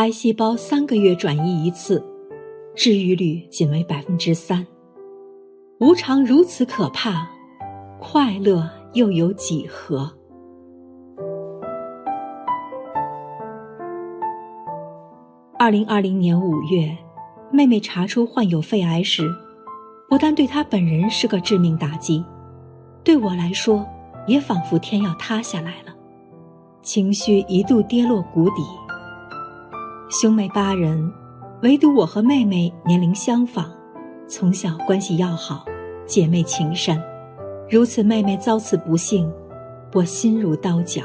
癌细胞3个月转移一次，治愈率仅为 3%。 无常如此可怕，快乐又有几何？2020年5月，妹妹查出患有肺癌时，不但对她本人是个致命打击，对我来说也仿佛天要塌下来了，情绪一度跌落谷底。兄妹8人，唯独我和妹妹年龄相仿，从小关系要好，姐妹情深。如此妹妹遭此不幸，我心如刀绞。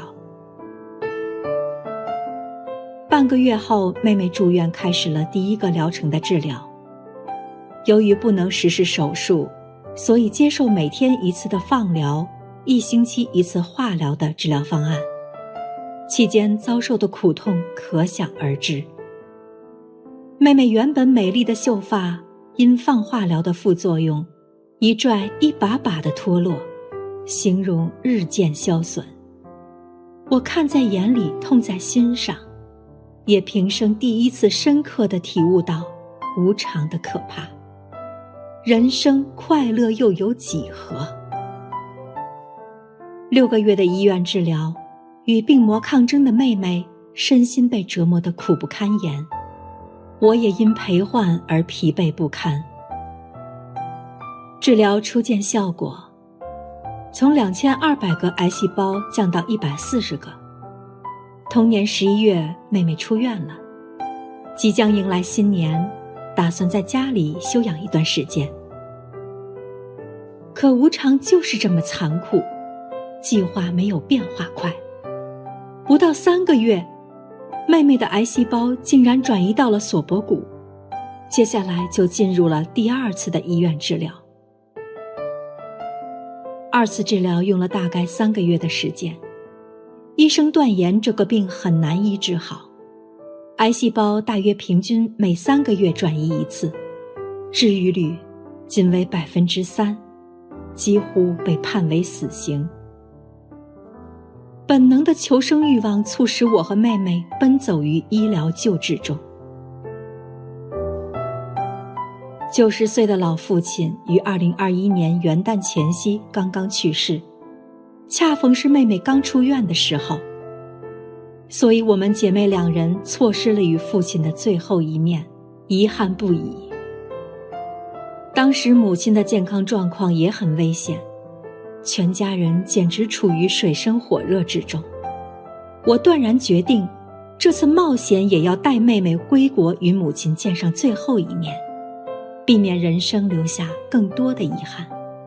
半个月后，妹妹住院开始了第1个疗程的治疗。由于不能实施手术，所以接受每天1次的放疗，1星期1次化疗的治疗方案。期间遭受的苦痛可想而知。妹妹原本美丽的秀发，因放化疗的副作用，一拽一把把地脱落，形容日渐消损。我看在眼里，痛在心上，也平生第1次深刻地体悟到无常的可怕。人生快乐又有几何？6个月的医院治疗，与病魔抗争的妹妹身心被折磨得苦不堪言，我也因陪患而疲惫不堪。治疗初见效果，从2200个癌细胞降到140个。同年11月，妹妹出院了，即将迎来新年，打算在家里休养一段时间。可无常就是这么残酷，计划没有变化快。不到3个月，妹妹的癌细胞竟然转移到了锁脖骨，接下来就进入了第2次的医院治疗。2次治疗用了大概3个月的时间，医生断言这个病很难医治好，癌细胞大约平均每3个月转移1次，治愈率仅为 3%， 几乎被判为死刑。本能的求生欲望促使我和妹妹奔走于医疗救治中。90岁的老父亲于2021年元旦前夕刚刚去世，恰逢是妹妹刚出院的时候，所以我们姐妹2人错失了与父亲的最后一面，遗憾不已。当时母亲的健康状况也很危险，全家人简直处于水深火热之中。我断然决定，这次冒险也要带妹妹归国，与母亲见上最后一面，避免人生留下更多的遗憾。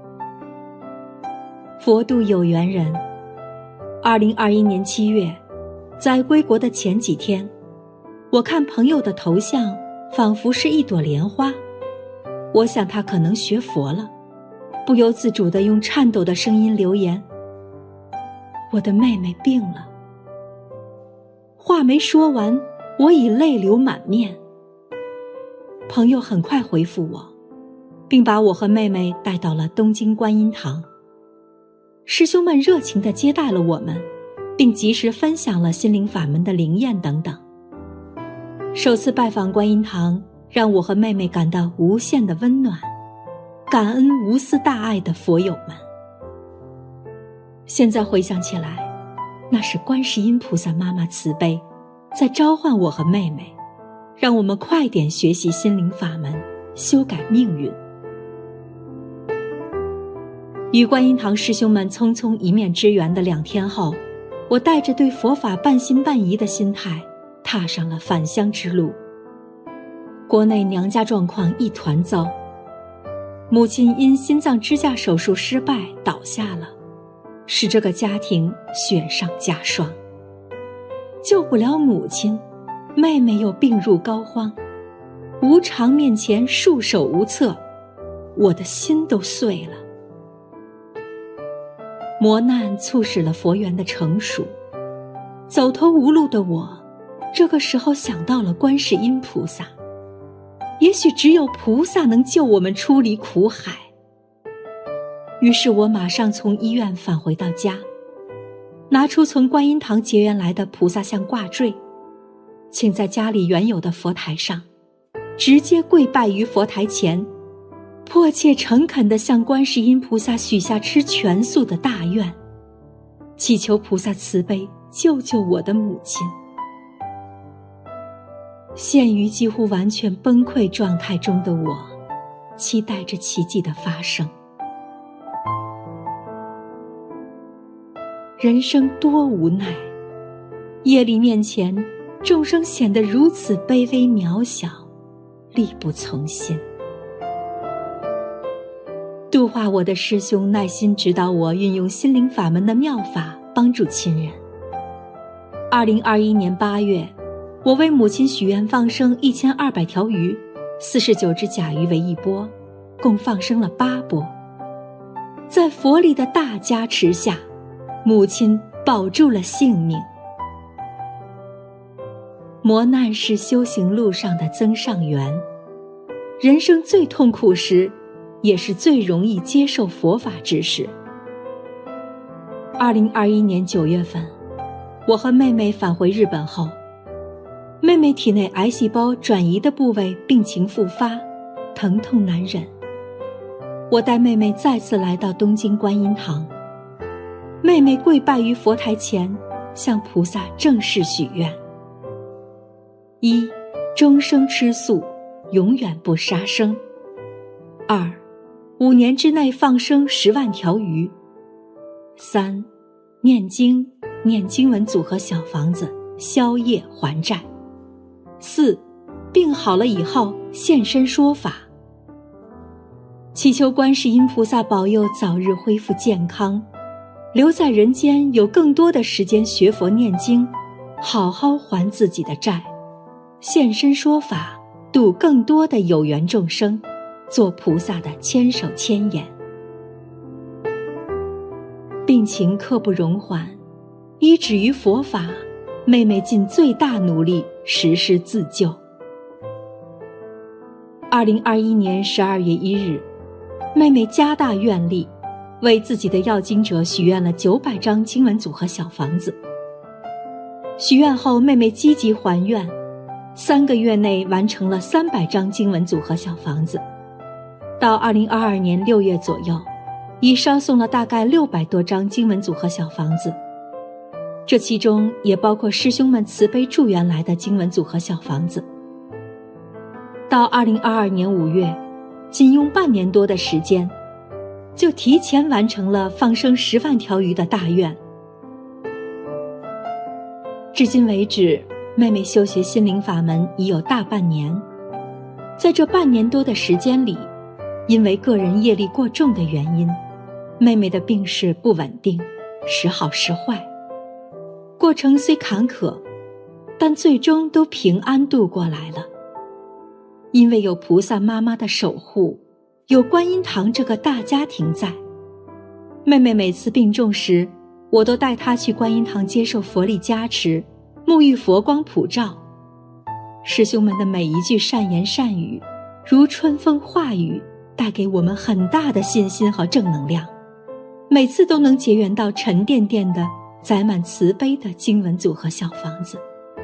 佛度有缘人，2021年7月，在归国的前几天，我看朋友的头像仿佛是一朵莲花，我想他可能学佛了，不由自主地用颤抖的声音留言：我的妹妹病了。话没说完，我已泪流满面。朋友很快回复我，并把我和妹妹带到了东京观音堂。师兄们热情地接待了我们，并及时分享了心灵法门的灵验等等。首次拜访观音堂，让我和妹妹感到无限的温暖，感恩无私大爱的佛友们。现在回想起来，那是观世音菩萨妈妈慈悲，在召唤我和妹妹，让我们快点学习心灵法门，修改命运。与观音堂师兄们匆匆一面之缘的2天后，我带着对佛法半信半疑的心态，踏上了返乡之路。国内娘家状况一团糟，母亲因心脏支架手术失败倒下了，使这个家庭雪上加霜。救不了母亲，妹妹又病入膏肓，无常面前束手无策，我的心都碎了。磨难促使了佛缘的成熟，走投无路的我，这个时候想到了观世音菩萨，也许只有菩萨能救我们出离苦海。于是我马上从医院返回到家，拿出从观音堂结缘来的菩萨像挂坠， 请在家里原有的佛台上，直接跪拜于佛台前，迫切诚恳地向观世音菩萨许下吃全素的大愿，祈求菩萨慈悲救救我的母亲。陷于几乎完全崩溃状态中的我，期待着奇迹的发生。人生多无奈，业力面前，众生显得如此卑微渺小，力不从心。度化我的师兄耐心指导我运用心灵法门的妙法，帮助亲人。2021年8月，我为母亲许愿放生1200条鱼，49只甲鱼为一钵，共放生了8钵。在佛力的大加持下，母亲保住了性命。磨难是修行路上的增上缘，人生最痛苦时，也是最容易接受佛法之时。2021年9月份，我和妹妹返回日本后，妹妹体内癌细胞转移的部位病情复发，疼痛难忍。我带妹妹再次来到东京观音堂，妹妹跪拜于佛台前，向菩萨正式许愿：一、终生吃素，永远不杀生；2、5年之内放生10万条鱼；3、念经文组合小房子，消业还债；4、病好了以后现身说法，祈求观世音菩萨保佑早日恢复健康，留在人间有更多的时间学佛念经，好好还自己的债，现身说法，度更多的有缘众生，做菩萨的千手千眼。病情刻不容缓，依止于佛法，妹妹尽最大努力实施自救。2021年12月1日，妹妹加大愿力，为自己的要经者许愿了900张经文组合小房子。许愿后，妹妹积极还愿，3个月内完成了300张经文组合小房子。到2022年6月左右，已烧送了大概600多张经文组合小房子，这其中也包括师兄们慈悲助缘来的经文组合小房子。到2022年5月，仅用半年多的时间，就提前完成了放生10万条鱼的大愿。至今为止，妹妹修学心灵法门已有大半年。在这半年多的时间里，因为个人业力过重的原因，妹妹的病势不稳定，时好时坏。过程虽坎坷，但最终都平安度过来了。因为有菩萨妈妈的守护，有观音堂这个大家庭在，妹妹每次病重时，我都带她去观音堂接受佛力加持，沐浴佛光普照。师兄们的每一句善言善语，如春风化雨，带给我们很大的信心和正能量，每次都能结缘到沉甸甸的载满慈悲的经文组合小房子。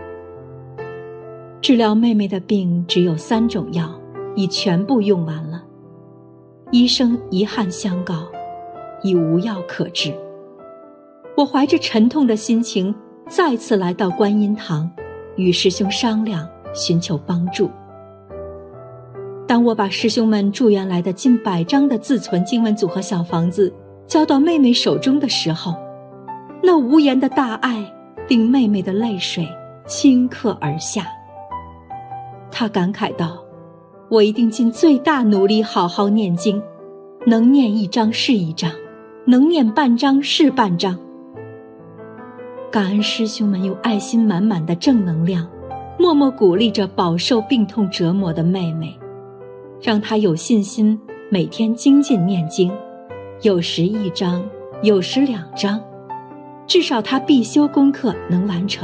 治疗妹妹的病只有3种药，已全部用完了。医生遗憾相告，已无药可治。我怀着沉痛的心情，再次来到观音堂，与师兄商量，寻求帮助。当我把师兄们助缘来的近100张的自存经文组合小房子交到妹妹手中的时候，那无言的大爱令妹妹的泪水顷刻而下。她感慨道：我一定尽最大努力好好念经，能念1张是1张，能念半张是半张。感恩师兄们用爱心满满的正能量，默默鼓励着饱受病痛折磨的妹妹，让她有信心每天精进念经，有时1张，有时2张，至少她必修功课能完成。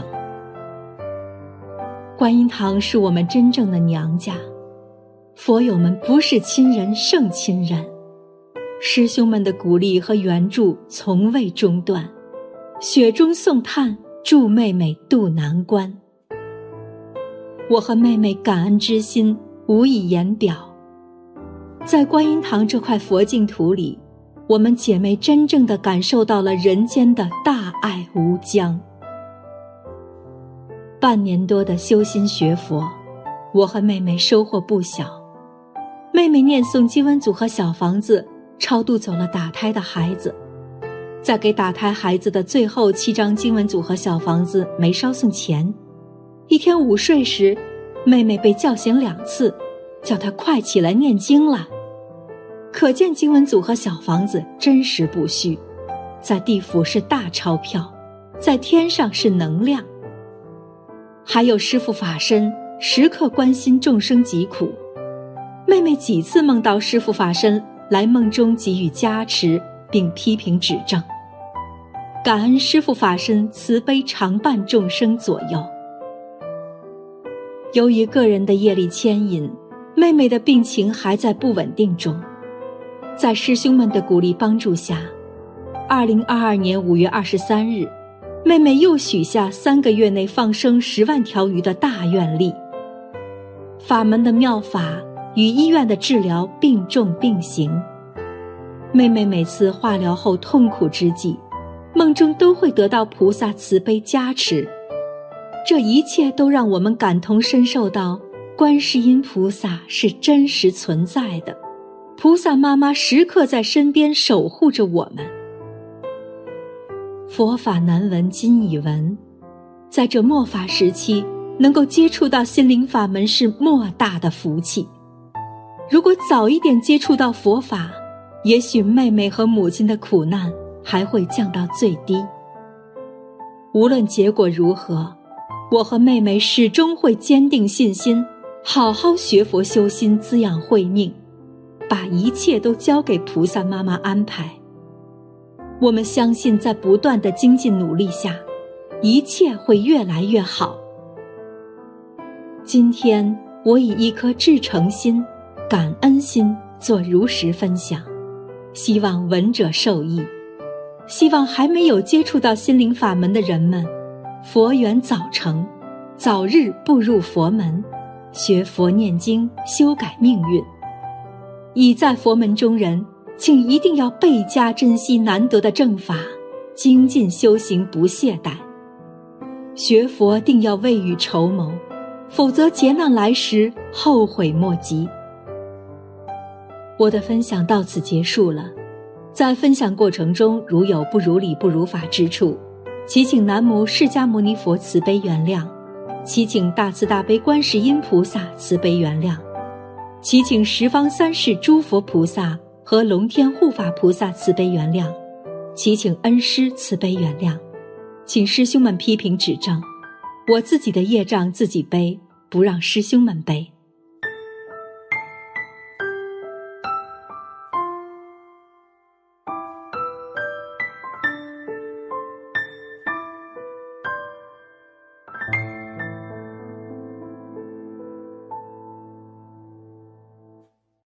观音堂是我们真正的娘家，佛友们不是亲人胜亲人，师兄们的鼓励和援助从未中断，雪中送炭，助妹妹渡难关。 我和妹妹感恩之心无以言表。在观音堂这块佛净土里，我们姐妹真正地感受到了人间的大爱无疆。半年多的修心学佛，我和妹妹收获不小。妹妹念诵经文组合小房子，超度走了打胎的孩子。在给打胎孩子的最后7张经文组合小房子没烧送前，一天午睡时，妹妹被叫醒2次，叫她快起来念经了。可见经文组合小房子真实不虚，在地府是大钞票，在天上是能量。还有师父法身时刻关心众生疾苦，妹妹几次梦到师父法身来梦中给予加持并批评指正，感恩师父法身慈悲常伴众生左右。由于个人的业力牵引，妹妹的病情还在不稳定中。在师兄们的鼓励帮助下，2022年5月23日，妹妹又许下3个月内放生10万条鱼的大愿力。法门的妙法与医院的治疗并重并行。妹妹每次化疗后痛苦之际，梦中都会得到菩萨慈悲加持，这一切都让我们感同身受到观世音菩萨是真实存在的，菩萨妈妈时刻在身边守护着我们。佛法难闻今已闻，在这末法时期，能够接触到心灵法门是莫大的福气。如果早一点接触到佛法，也许妹妹和母亲的苦难还会降到最低。无论结果如何，我和妹妹始终会坚定信心，好好学佛修心，滋养慧命，把一切都交给菩萨妈妈安排。我们相信在不断的精进努力下，一切会越来越好。今天我以一颗至诚心、感恩心做如实分享，希望闻者受益，希望还没有接触到心灵法门的人们，佛缘早成，早日步入佛门，学佛念经，修改命运。已在佛门中人，请一定要倍加珍惜难得的正法，精进修行，不懈怠。学佛定要未雨绸缪，否则劫难来时后悔莫及。我的分享到此结束了，在分享过程中如有不如理不如法之处，祈请南无释迦牟尼佛慈悲原谅，祈请大慈大悲观世音菩萨慈悲原谅，祈请十方三世诸佛菩萨和龙天护法菩萨慈悲原谅，祈请恩师慈悲原谅，请师兄们批评指正，我自己的业障自己背，不让师兄们背。